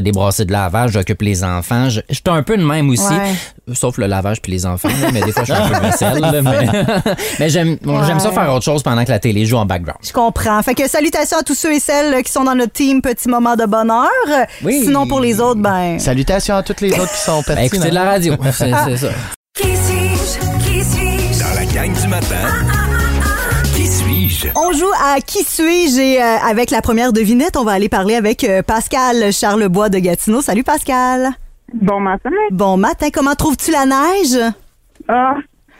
fais des brassées de lavage, j'occupe les enfants. J'étais un peu de même aussi, sauf le lavage puis les enfants. Là, mais des fois, je suis un peu vaisselle. Là, mais j'aime ça faire autre chose pendant que la télé joue en background. Je comprends. Fait que salutations à tous ceux et celles qui sont dans notre team Petit Moment de Bonheur. Oui. Sinon, pour les autres, ben... Salutations à toutes les autres qui sont pertinents. Écoutez de la radio, c'est ça. Qui suis-je? Dans la gang du matin, qui suis-je? On joue à Qui suis-je et avec la première devinette, on va aller parler avec Pascal Charlebois de Gatineau. Salut Pascal. Bon matin. Bon matin. Comment trouves-tu la neige? Ah,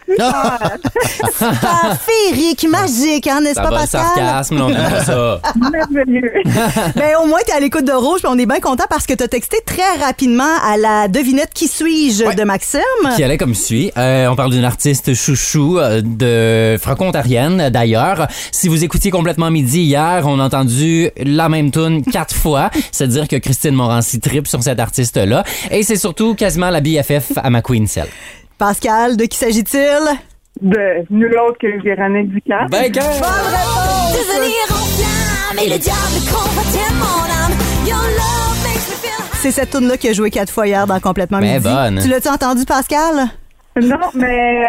Super féerique, magique, hein, n'est-ce Ça pas va, le Pascal? sarcasme, là, on aime pas ça. merveilleux. Ben, au moins, t'es à l'écoute de Rouge, puis on est bien content parce que t'as texté très rapidement à la devinette Qui suis-je de Maxime. Qui allait comme suit. On parle d'une artiste chouchou de franco-ontarienne, d'ailleurs. Si vous écoutiez complètement midi hier, on a entendu la même tune 4 fois. C'est-à-dire que Christine Morancy tripe sur cette artiste-là. Et c'est surtout quasiment la BFF à ma Queen Cell. Pascal, de qui s'agit-il? De nul autre que Véronique Ducasse. Ben, Devenir en flamme et le diable combattait mon âme. Your love makes me feel... C'est cette tune-là qui a joué 4 fois hier dans Complètement Ben Midi. bonne. Tu l'as-tu entendu, Pascal? Non, mais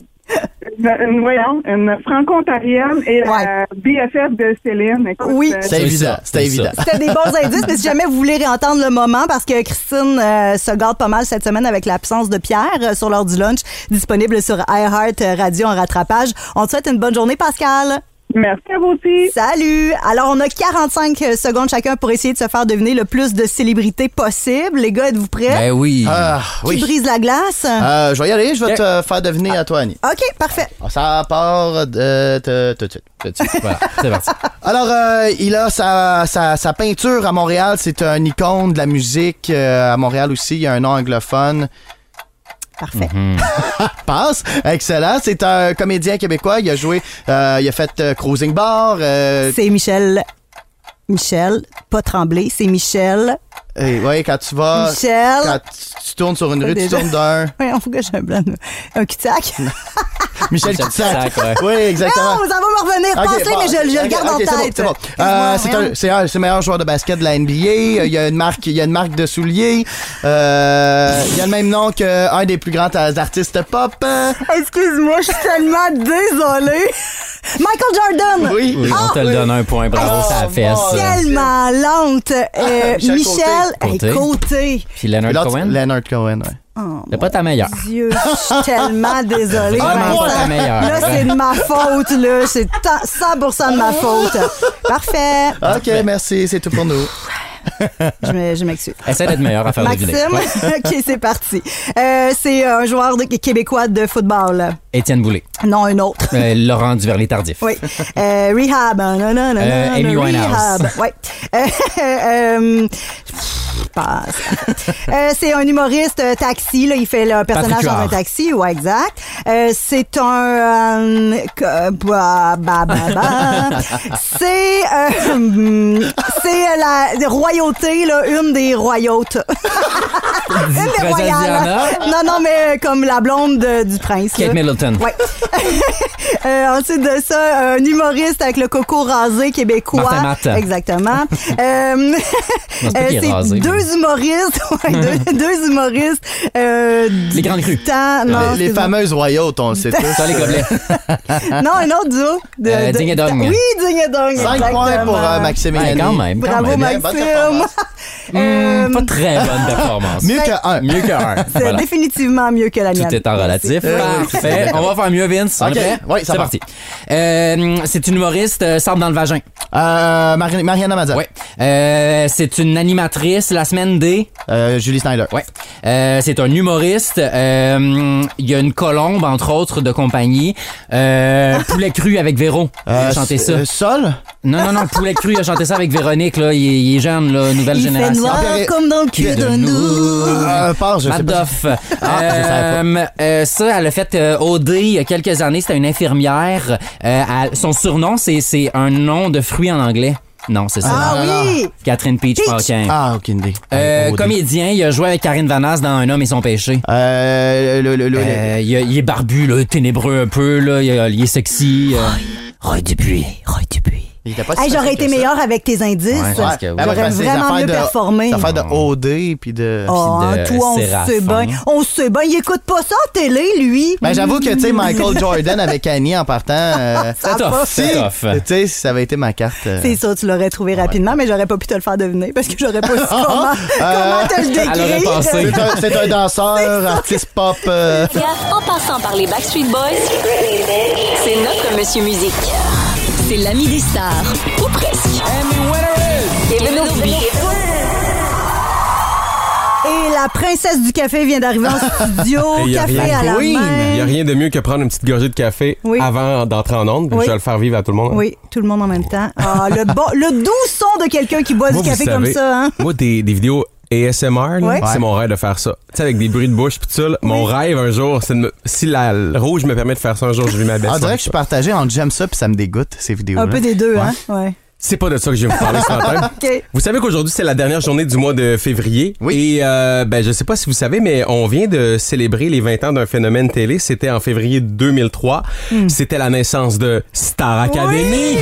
une franco-ontarienne et la BFF de Céline. Écoute, Oui. C'était évident. C'était évident. C'était des bons indices, mais si jamais vous voulez réentendre le moment, parce que Christine se garde pas mal cette semaine avec l'absence de Pierre sur l'heure du lunch, disponible sur iHeart Radio en rattrapage. On te souhaite une bonne journée, Pascal. Merci à vous aussi. Salut! Alors, on a 45 secondes chacun pour essayer de se faire deviner le plus de célébrités possible. Les gars, êtes-vous prêts? Ben oui. Qui brise la glace? Je vais y aller, je vais te faire deviner à toi, Annie. OK, parfait. Ça part tout de suite. Voilà, c'est parti. Alors, il a sa peinture à Montréal. C'est un icône de la musique à Montréal aussi. Il y a un nom anglophone. Parfait. Passe. Excellent. C'est un comédien québécois. Il a joué, il a fait Cruising Bar. C'est Michel, pas Tremblay, c'est Michel. Ouais, quand tu vas... Michel. Quand tu tournes sur une rue, tu Déjà. tournes d'un... Oui, on faut que j'ai un blanc. Un cul-de-sac. Michel Cul-de-sac. ouais. Oui, exactement. Non, ça va me revenir. Pensez, mais je le garde en tête. C'est bon. C'est le meilleur joueur de basket de la NBA. Il y a une marque de souliers. Il a le même nom qu'un des plus grands artistes pop. Excuse-moi, je suis tellement désolée. Michael Jordan. Oui. On te le donne un point. Bravo, ça fait ça. Tellement lente. Côté. Côté. Puis Leonard Cohen? Leonard Cohen, ouais. C'est pas ta meilleure. Dieu, je suis tellement désolée. Vraiment pas ta meilleure. Là, c'est de ma faute, là. C'est 100% de ma faute. Parfait. OK, merci. C'est tout pour nous. Je m'excuse. Essaie d'être meilleur à faire deviner. Maxime, OK, c'est parti. C'est un joueur québécois de football. Étienne Boulay. Non, un autre. Laurent Duvernay-Tardif. Oui. Rehab. Non, Amy Winehouse. Rehab. Oui. C'est un humoriste taxi. Là, il fait un personnage dans un taxi. Ouais, exact. C'est un... c'est la royauté, là, une des royautés. Une des royales. Non, mais comme la blonde du prince. Kate Middleton. Oui. Ensuite de ça, un humoriste avec le coco rasé québécois. Martin Matt. Exactement. C'est pas qu'il est rasé. Deux humoristes. deux humoristes. Les Grandes Crues. Les fameuses royautés, on le sait tous. Ça, les gobelets. Non, un autre duo. Ding et Dong. Oui, Ding et Dong. 5 points pour Maxime et Ouais, Annie. quand même. Bravo, Bonne Maxime. Pas très bonne performance. Mieux que 1. Mieux que un. C'est Voilà. définitivement mieux que la mienne. Tout est en relatif. Parfait. On va faire mieux, Vince. On est OK. prêt? Oui, ça c'est va. parti. C'est une humoriste, sable dans le vagin. Mariana Mazza. Ouais. C'est une animatrice, la semaine des... Julie Snyder. Ouais. C'est un humoriste. Il y a une colombe, entre autres, de compagnie. Poulet cru avec Véro. Il a chanté ça. Sol? Non, Poulet cru, il a chanté ça avec Véronique. Là. Il est jeune, là, nouvelle Il fait génération. noir comme dans le cul de nous. Part, je sais pas. Madoff. Ça, elle a fait OD il y a quelques années. C'était une infirmière. Son surnom, c'est un nom de fruit en anglais. Non, c'est ça. Ah oui! Catherine Peach Paquin. Ah, aucune idée. Comédien, il a joué avec Karine Vanasse dans Un homme et son péché. Il est barbu, là, ténébreux un peu, là. Il est sexy. Roy Dupuis. Il était pas si Hey, j'aurais facile été que ça. meilleure avec tes indices. Ouais, je pense que oui. J'aurais parce que les vraiment affaires mieux de- performé. les affaires de OD puis de... Oh, Puis de toi, on Séraphin. sait bien. On sait bien. Il écoute pas ça à télé, lui. Ben, j'avoue que, tu sais, Michael Jordan avec Annie en partant... C'est tough, c'est tough. Tu sais, ça avait été ma carte... C'est ça, tu l'aurais trouvé rapidement, mais j'aurais pas pu te le faire deviner parce que j'aurais pas su comment te le Elle aurait décrire. pensé. C'est un danseur, artiste pop... En passant par les Backstreet Boys, c'est notre Monsieur Musique. C'est l'ami des stars. Ou presque. Kevin O'Brien. Et la princesse du café vient d'arriver en studio. Et y a Café rien- à la Il n'y a main. rien de mieux que prendre une petite gorgée de café Oui. avant d'entrer en onde. Oui. Je vais le faire vivre à tout le monde. Oui, tout le monde en même temps. Ah, le doux son de quelqu'un qui boit Moi, du vous café comme savez, ça, hein? Moi, des vidéos ASMR, là, Ouais. c'est mon rêve de faire ça. Tu sais, avec des bruits de bouche pis tout ça, là, mon rêve un jour, c'est de si le rouge me permet de faire ça un jour, je vais m'abaisser. On dirait que je suis partagé entre j'aime ça puis ça me dégoûte, ces vidéos-là. Un peu des deux, Ouais. hein? Ouais. C'est pas de ça que je vais vous parler ce matin. OK. Vous savez qu'aujourd'hui, c'est la dernière journée du mois de février. Oui. Et ben, je sais pas si vous savez, mais on vient de célébrer les 20 ans d'un phénomène télé. C'était en février 2003. C'était la naissance de Star Academy.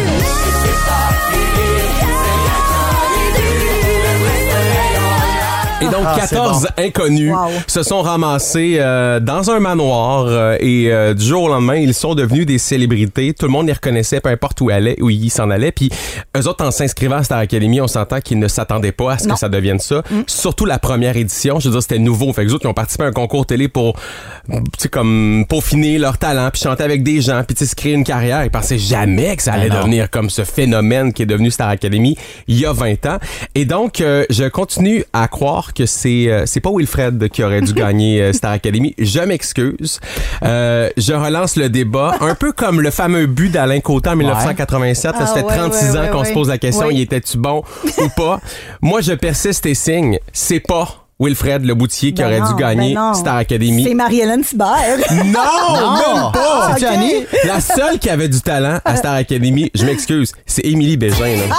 Et donc, Ah, c'est 14 inconnus Wow. se sont ramassés dans un manoir et du jour au lendemain, ils sont devenus des célébrités. Tout le monde les reconnaissait, peu importe où ils s'en allaient. Puis eux autres, en s'inscrivant à Star Academy, on s'entend qu'ils ne s'attendaient pas à ce Non. que ça devienne ça. Surtout la première édition, je veux dire, c'était nouveau. Fait que les autres, ils ont participé à un concours télé pour, tu sais, comme peaufiner leur talent, puis chanter avec des gens, puis tu sais, se créer une carrière. Ils pensaient jamais que ça allait Ben non. devenir comme ce phénomène qui est devenu Star Academy il y a 20 ans. Et donc, je continue à croire que c'est pas Wilfred qui aurait dû gagner Star Academy. Je m'excuse. Je relance le débat, un peu comme le fameux but d'Alain Côté en 1987. Ah, ça fait ouais, 36 ans ouais, qu'on ouais. se pose la question, Ouais. il était-tu bon ou pas? Moi, je persiste et signe. C'est pas Wilfred Leboutier qui Ben aurait non, dû gagner ben non. Star Academy. C'est Marie-Hélène Thibert. Non, même pas! Ah, C'est-tu ok. Annie? La seule qui avait du talent à Star Academy, je m'excuse, c'est Émilie Bégin. Là.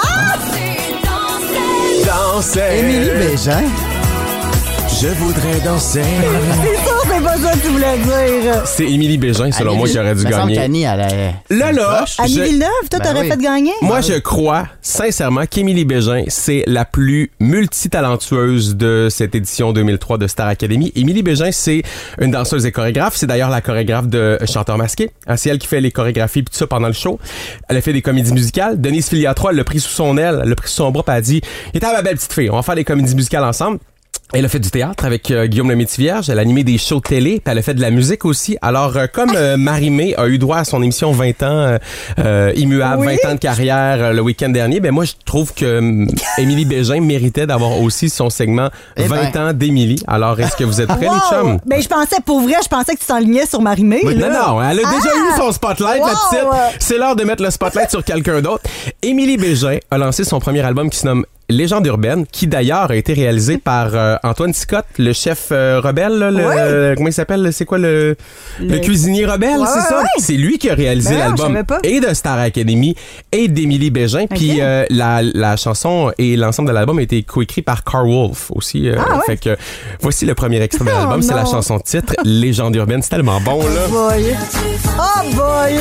Danser. Émilie Bégin. Je voudrais danser. C'est sûr, c'est pas ça que tu voulais dire. C'est Émilie Bégin, selon moi, qui aurait dû Me semble gagner. qu'Annie, elle Là, Annie je- Villeneuve, toi, Ben t'aurais oui. fait gagner? moi, je crois sincèrement qu'Émilie Bégin, c'est la plus multitalentueuse de cette édition 2003 de Star Academy. Émilie Bégin, c'est une danseuse et chorégraphe. C'est d'ailleurs la chorégraphe de Chanteur masqué. Hein, c'est elle qui fait les chorégraphies et tout ça pendant le show. Elle a fait des comédies musicales. Denise Filiatro, elle l'a pris sous son aile, elle l'a pris sous son bras, puis elle a dit « Étais ma belle petite fille, on va faire des comédies musicales ensemble. » Elle a fait du théâtre avec Guillaume le Métivier-Vierge. Elle a animé des shows de télé, puis elle a fait de la musique aussi. Alors, comme Marie-Mé a eu droit à son émission 20 ans immuable, Oui. 20 ans de carrière le week-end dernier, ben moi, je trouve que Émilie Bégin méritait d'avoir aussi son segment Eh 20 ben. ans d'Émilie. Alors, est-ce que vous êtes prêts, les chums? Ben, je pensais, pour vrai, que tu t'enlignais sur Marie-Mé. Non, là. non, elle a déjà Ah! eu son spotlight, la Wow! petite. C'est l'heure de mettre le spotlight sur quelqu'un d'autre. Émilie Bégin a lancé son premier album qui se nomme Légende urbaine, qui d'ailleurs a été réalisé par Antoine Scott, le chef rebelle, là, Ouais. comment il s'appelle? C'est quoi le cuisinier rebelle, Ouais, c'est ça? ouais. C'est lui qui a réalisé Ben non, je l'album savais pas. et de Star Academy et d'Émilie Bégin. Puis la chanson et l'ensemble de l'album a été coécrit par Carl Wolf aussi. Ah ouais? Fait que voici le premier extrait de Oh l'album, c'est la non. chanson titre Légende urbaine. C'est tellement bon, là. Boy. Oh boy!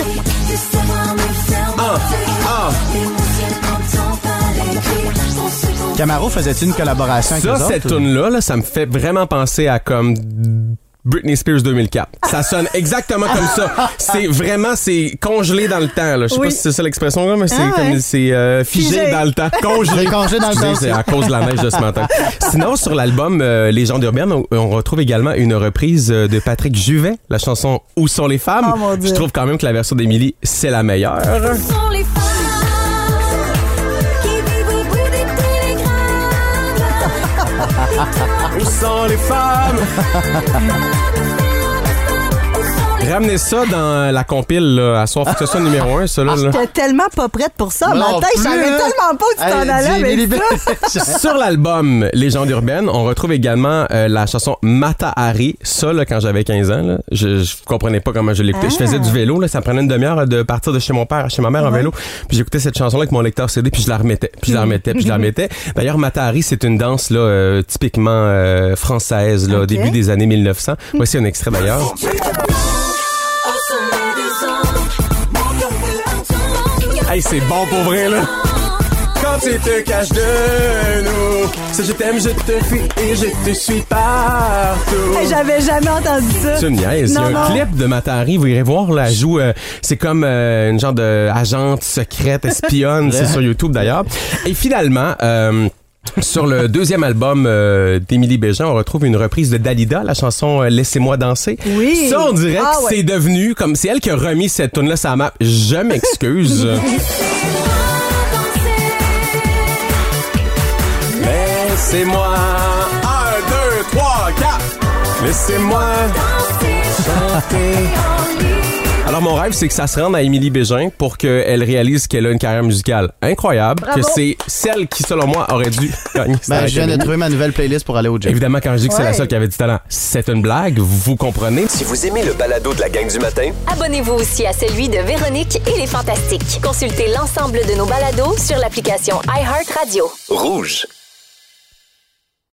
Camaro, faisait-tu une collaboration avec Ça, eux cette autres, ou- tune-là, ça me fait vraiment penser à comme Britney Spears 2004. Ça sonne exactement comme ça. C'est congelé dans le temps. Là. Je sais Oui. pas si c'est ça l'expression, là, mais c'est Ah ouais. comme c'est figé Figé. dans le temps. Congelé. Congelé dans le Excusez, temps c'est aussi. à cause de la neige de ce matin. Sinon, sur l'album Légende urbaine, on retrouve également une reprise de Patrick Juvet, la chanson Où sont les femmes? Oh, mon Dieu. Je trouve quand même que la version d'Émilie, c'est la meilleure. sont les femmes qui vivent au bout des télégrammes. Où sont les femmes? Ramenez ça dans la compile, là, à soir. Faut que ce soit numéro 1, ça, là. là. J'étais tellement pas prête pour ça. Non Ma tête, je plus, savais hein. tellement pas où tu t'en Hey, allais dis Émilie avec ça. Bégin. Sur l'album Légende urbaine, on retrouve également la chanson Mata Hari. Ça, là, quand j'avais 15 ans, là, je comprenais pas comment je l'écoutais. Je faisais du vélo, là, ça me prenait une demi-heure de partir de chez mon père à chez ma mère en vélo. Puis j'écoutais cette chanson-là avec mon lecteur CD, puis je la remettais, puis je la remettais, puis je la remettais. D'ailleurs, Mata Hari, c'est une danse là, typiquement française, là, au Ok. début des années 1900. Voici un extrait d'ailleurs. Hey, c'est bon pour vrai, là. Quand tu te caches de nous, si je t'aime, je te fuis et je te suis partout. Hey, j'avais jamais entendu ça. C'est une niaise. Il y a un Non. clip de Matari, vous irez voir, là, elle joue, c'est comme une genre de agente secrète, espionne, c'est sur YouTube d'ailleurs. Et finalement, sur le deuxième album d'Émilie Bégin, on retrouve une reprise de Dalida, la chanson Laissez-moi danser. Oui. Ça, on dirait que ouais. c'est devenu, comme c'est elle qui a remis cette tune-là sur la map. Je m'excuse. Laissez-moi 1, 2, 3, 4. Laissez-moi chanter. Alors, mon rêve, c'est que ça se rende à Émilie Bégin pour qu'elle réalise qu'elle a une carrière musicale incroyable, Bravo. que c'est celle qui, selon moi, aurait dû gagner. Ben, je viens de trouver ma nouvelle playlist pour aller au gym. Évidemment, quand je dis que c'est la seule qui avait du talent, c'est une blague, vous comprenez? Si vous aimez le balado de la gang du matin, Abonnez-vous aussi à celui de Véronique et les Fantastiques. Consultez l'ensemble de nos balados sur l'application iHeartRadio. rouge.